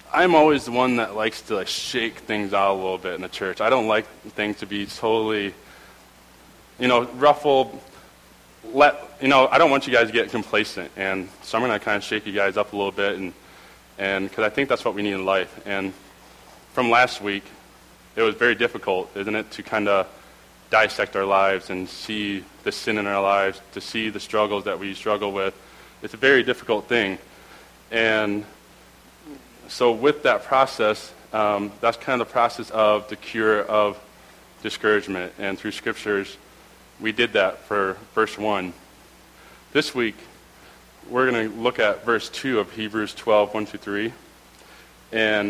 I'm always the one that likes to shake things out a little bit in the church. I don't like things to be totally, ruffled. I don't want you guys to get complacent, and so I'm going to kind of shake you guys up a little bit, and because I think that's what we need in life. And from last week, it was very difficult, isn't it, to kind of dissect our lives and see the sin in our lives, to see the struggles that we struggle with. It's a very difficult thing. And so with that process, that's kind of the process of the cure of discouragement. And through scriptures, we did that for verse 1. This week, we're going to look at verse 2 of Hebrews 12, 1-3. And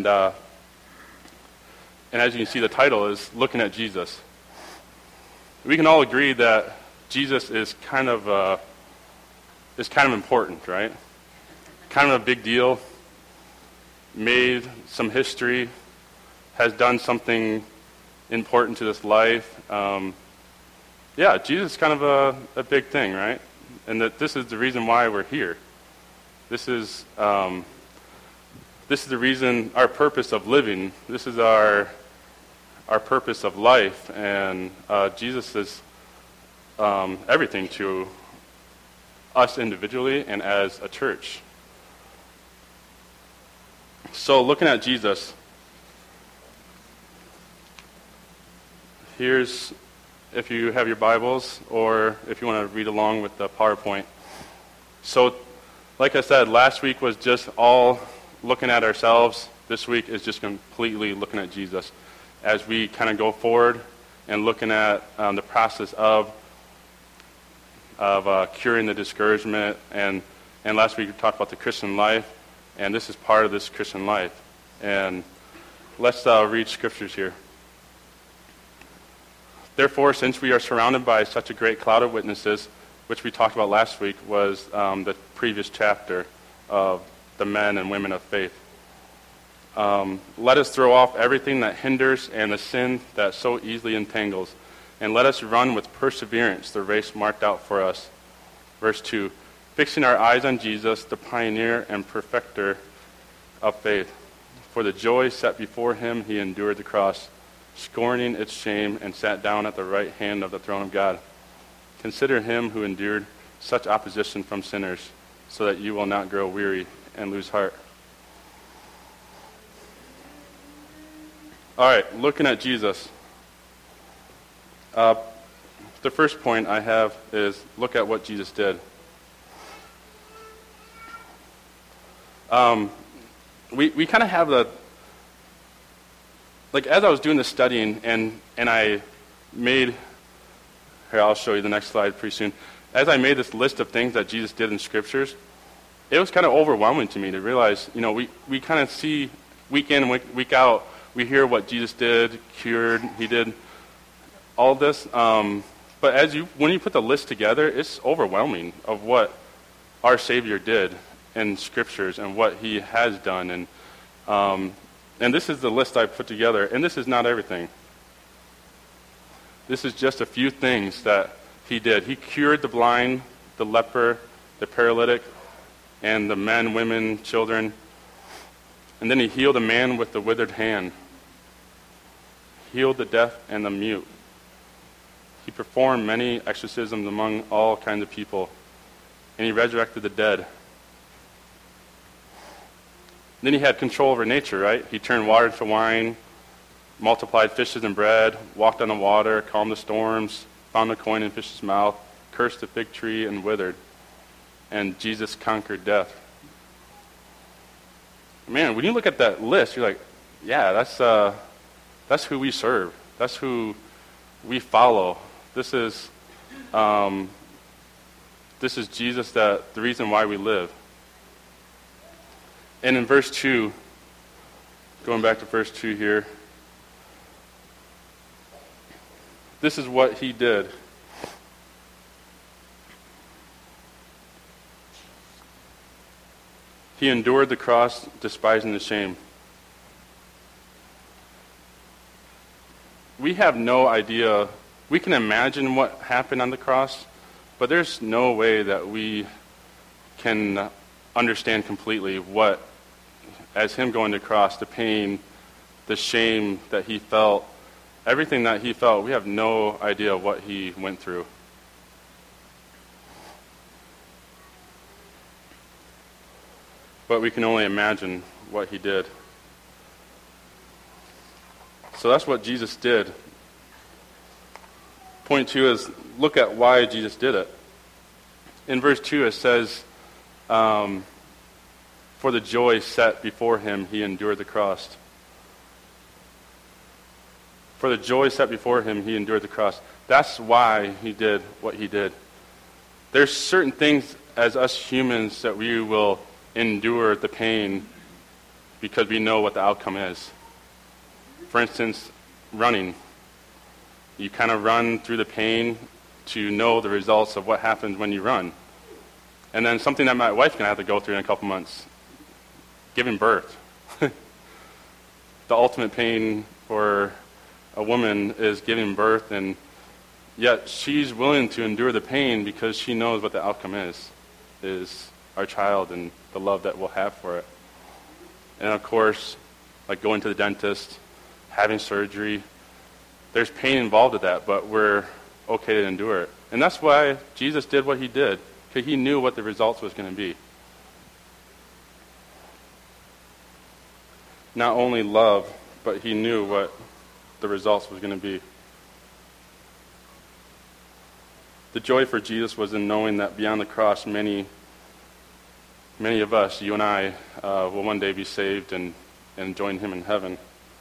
as you can see, the title is Looking at Jesus. We can all agree that Jesus is kind of important, right? Kind of a big deal. Made some history, has done something important to this life. Jesus is kind of a big thing, right? And that this is the reason why we're here. This is the reason, our purpose of living. This is our purpose of life, and Jesus is everything to us individually and as a church. So looking at Jesus, here's, if you have your Bibles or if you want to read along with the PowerPoint. So like I said, last week was just all looking at ourselves. This week is just completely looking at Jesus as we kind of go forward and looking at the process of curing the discouragement. And last week we talked about the Christian life, and this is part of this Christian life. And let's read scriptures here. Therefore, since we are surrounded by such a great cloud of witnesses, which we talked about last week was the previous chapter of the men and women of faith. Let us throw off everything that hinders and the sin that so easily entangles, and let us run with perseverance the race marked out for us. Verse 2, fixing our eyes on Jesus, the pioneer and perfecter of faith. For the joy set before him, he endured the cross, scorning its shame, and sat down at the right hand of the throne of God. Consider him who endured such opposition from sinners, so that you will not grow weary and lose heart. All right, looking at Jesus. The first point I have is look at what Jesus did. We kind of have as I was doing the studying and I made, here I'll show you the next slide pretty soon. As I made this list of things that Jesus did in scriptures, it was kind of overwhelming to me to realize, we kind of see week in and week out, we hear what Jesus did, cured, he did all this. But when you put the list together, it's overwhelming of what our Savior did in scriptures and what he has done. And this is the list I put together, and this is not everything. This is just a few things that he did. He cured the blind, the leper, the paralytic, and the men, women, children. And then he healed a man with the withered hand. Healed the deaf and the mute. He performed many exorcisms among all kinds of people. And he resurrected the dead. Then he had control over nature, right? He turned water into wine, multiplied fishes and bread, walked on the water, calmed the storms, found a coin in fish's mouth, cursed the fig tree and withered. And Jesus conquered death. Man, when you look at that list, you're like, yeah, that's who we serve. That's who we follow. This is Jesus, the reason why we live. And in verse 2, going back to verse 2 here, this is what he did. He endured the cross, despising the shame. We have no idea. We can imagine what happened on the cross, but there's no way that we can understand completely what as him going to the cross, the pain, the shame that he felt, everything that he felt, we have no idea what he went through. But we can only imagine what he did. So that's what Jesus did. Point 2 is look at why Jesus did it. In verse 2 it says, for the joy set before him, he endured the cross. For the joy set before him, he endured the cross. That's why he did what he did. There's certain things as us humans that we will endure the pain because we know what the outcome is. For instance, running. You kind of run through the pain to know the results of what happens when you run. And then something that my wife's going to have to go through in a couple months, giving birth. The ultimate pain for a woman is giving birth, and yet she's willing to endure the pain because she knows what the outcome is our child and the love that we'll have for it. And of course, like going to the dentist, having surgery, there's pain involved with that, but we're okay to endure it. And that's why Jesus did what he did, because he knew what the results was going to be. Not only love, but he knew what the results was going to be. The joy for Jesus was in knowing that beyond the cross, many of us, you and I, will one day be saved and join him in heaven.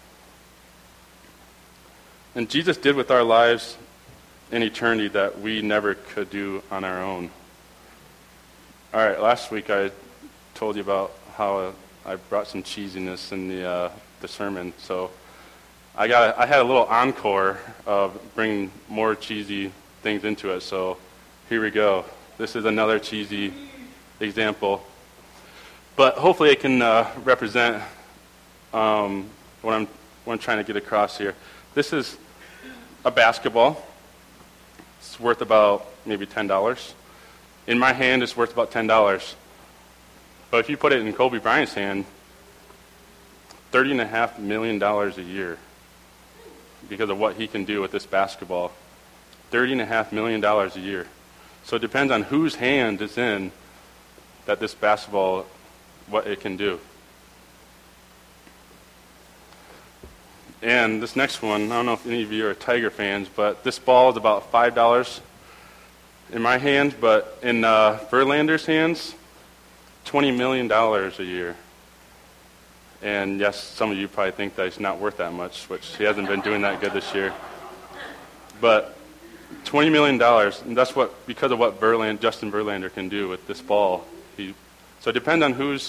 And Jesus did with our lives in eternity that we never could do on our own. All right, last week I told you about how I brought some cheesiness in the sermon. So I had a little encore of bringing more cheesy things into it. So here we go. This is another cheesy example. But hopefully it can represent what I'm trying to get across here. This is a basketball. It's worth about maybe $10. In my hand, it's worth about $10. But if you put it in Kobe Bryant's hand, $30.5 million a year because of what he can do with this basketball. $30.5 million a year. So it depends on whose hand it's in that this basketball, what it can do. And this next one, I don't know if any of you are Tiger fans, but this ball is about $5 in my hand, but in Verlander's hands, $20 million a year. And yes, some of you probably think that it's not worth that much, which he hasn't been doing that good this year. But $20 million, and that's because of what Justin Verlander can do with this ball. So it depends on whose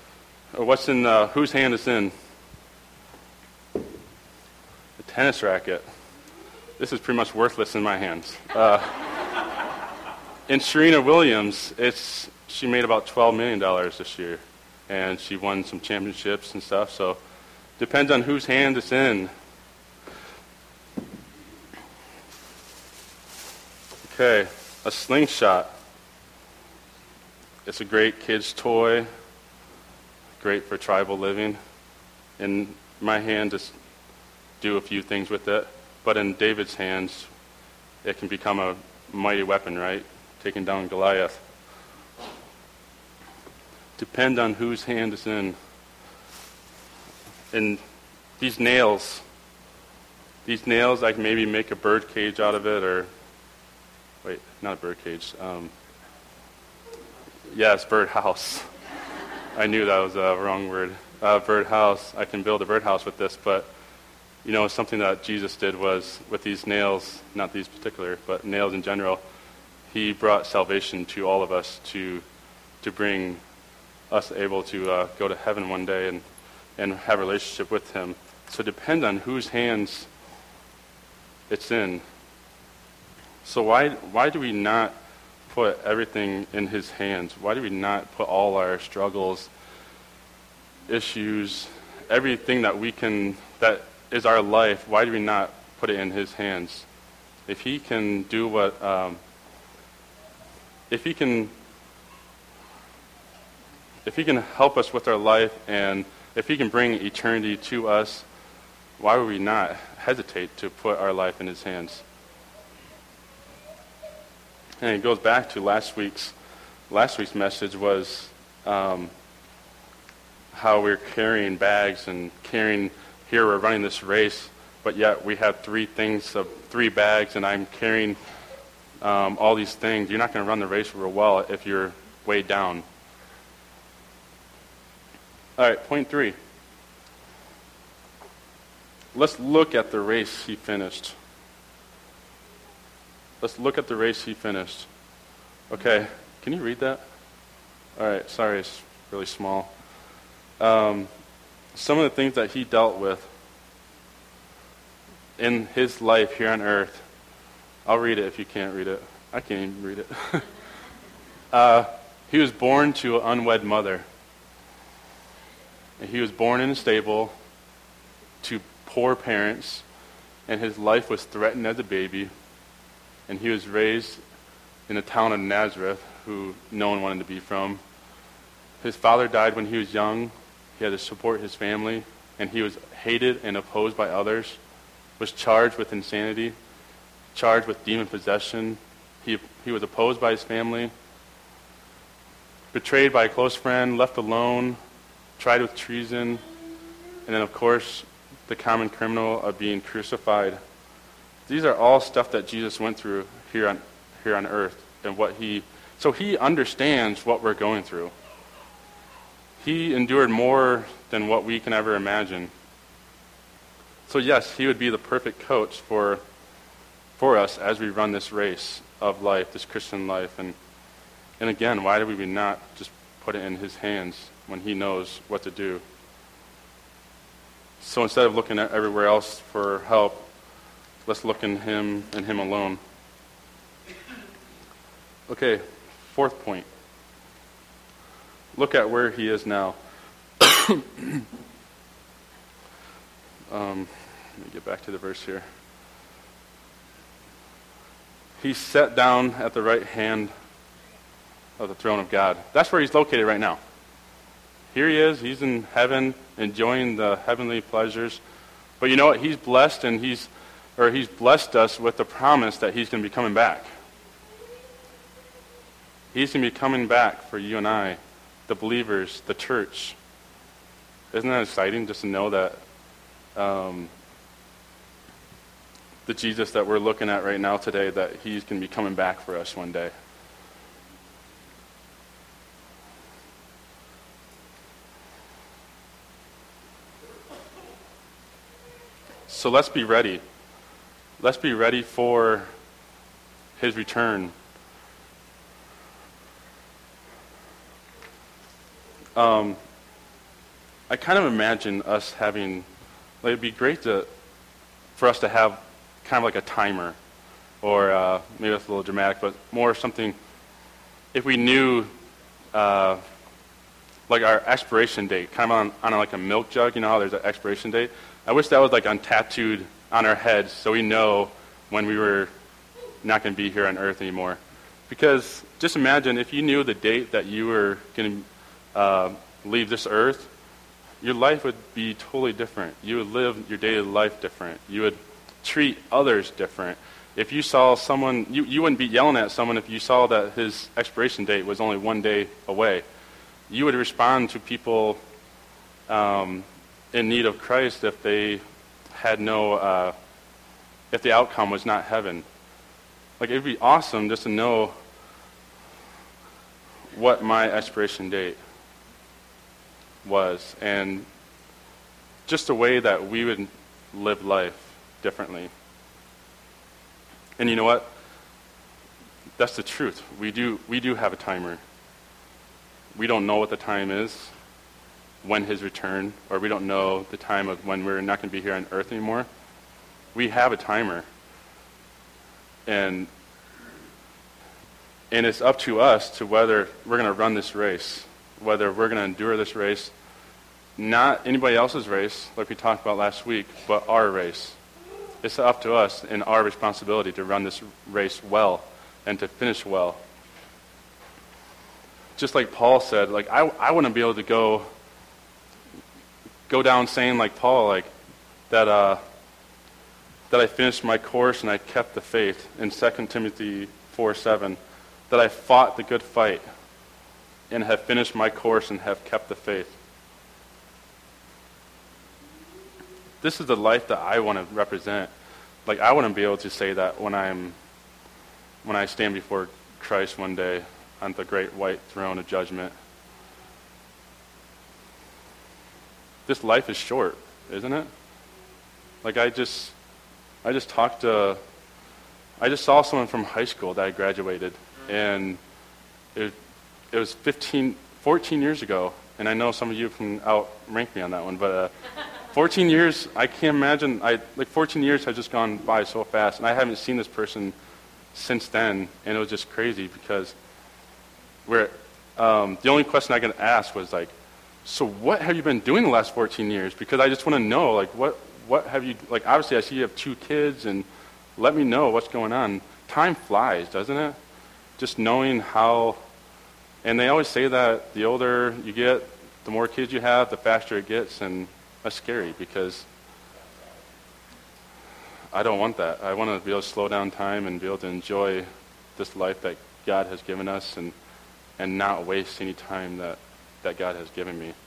hand it's in. A tennis racket. This is pretty much worthless in my hands. In Serena Williams, she made about $12 million this year, and she won some championships and stuff. So depends on whose hand it's in. Okay, a slingshot. It's a great kid's toy, great for tribal living. In my hand, just do a few things with it. But in David's hands, it can become a mighty weapon, right? Taking down Goliath. Depend on whose hand it's in. And these nails, I can maybe make a bird cage out of it, or wait, not a bird cage. Yes, birdhouse. I knew that was a wrong word. Birdhouse. I can build a birdhouse with this, but something that Jesus did was with these nails, not these particular, but nails in general, he brought salvation to all of us to bring us able to go to heaven one day and have a relationship with him. So it depends on whose hands it's in. So why do we not put everything in his hands? Why do we not put all our struggles, issues, everything that is our life, why do we not put it in his hands? If he can do if he can help us with our life and if he can bring eternity to us, why would we not hesitate to put our life in his hands? And it goes back to last week's message was how we're carrying bags and here we're running this race, but yet we have 3 bags, and I'm carrying all these things. You're not going to run the race real well if you're weighed down. All right, point 3. Let's look at the race he finished. Let's look at the race he finished. Okay, can you read that? All right, sorry, it's really small. Some of the things that he dealt with in his life here on earth. I'll read it if you can't read it. I can't even read it. He was born to an unwed mother. And he was born in a stable to poor parents, and his life was threatened as a baby. And he was raised in the town of Nazareth, who no one wanted to be from. His father died when he was young. He had to support his family, and he was hated and opposed by others, was charged with insanity, charged with demon possession. He was opposed by his family, betrayed by a close friend, left alone, tried with treason, and then, of course, the common criminal of being crucified. These are all stuff that Jesus went through here on earth, and so he understands what we're going through. He endured more than what we can ever imagine. So yes, he would be the perfect coach for us as we run this race of life, this Christian life. And again, why do we not just put it in his hands when he knows what to do? So instead of looking at everywhere else for help, let's look in him and him alone. Okay, 4th point. Look at where he is now. Let me get back to the verse here. He's set down at the right hand of the throne of God. That's where he's located right now. Here he is. He's in heaven, enjoying the heavenly pleasures. But you know what? He's blessed, and he's blessed us with the promise that he's going to be coming back. He's going to be coming back for you and I, the believers, the church. Isn't that exciting just to know that the Jesus that we're looking at right now today, that he's going to be coming back for us one day? So let's be ready. Let's be ready for his return. I kind of imagine us having, it'd be great for us to have kind of like a timer, or maybe that's a little dramatic, but more something, if we knew like our expiration date, kind of on like a milk jug, you know how there's an expiration date? I wish that was like tattooed on our heads so we know when we were not going to be here on earth anymore. Because just imagine if you knew the date that you were going to leave this earth, your life would be totally different. You would live your daily life different. You would treat others different. If you saw someone, you wouldn't be yelling at someone if you saw that his expiration date was only 1 day away. You would respond to people in need of Christ if they had if the outcome was not heaven. Like, it'd be awesome just to know what my expiration date was, and just a way that we would live life differently. And you know what? That's the truth. We do have a timer. We don't know what the time is when his return, or we don't know the time of when we're not going to be here on earth anymore. We have a timer. And it's up to us to whether we're going to run this race, whether we're going to endure this race, not anybody else's race, like we talked about last week, but our race. It's up to us and our responsibility to run this race well and to finish well. Just like Paul said, like I wouldn't be able to go go down saying like Paul, like that I finished my course and I kept the faith in 2 Timothy 4:7, that I fought the good fight and have finished my course and have kept the faith. This is the life that I want to represent. Like, I want to be able to say that when I stand before Christ one day on the great white throne of judgment. This life is short, isn't it? Like, I just saw someone from high school that I graduated, and it was 14 years ago, and I know some of you can outrank me on that one, but 14 years, I can't imagine, 14 years have just gone by so fast, and I haven't seen this person since then, and it was just crazy because the only question I could ask was like, so what have you been doing the last 14 years? Because I just want to know, like, what have you, like, obviously I see you have 2 kids, and let me know what's going on. Time flies, doesn't it? Just knowing how, and they always say that the older you get, the more kids you have, the faster it gets, and that's scary because I don't want that. I want to be able to slow down time and be able to enjoy this life that God has given us and not waste any time that God has given me.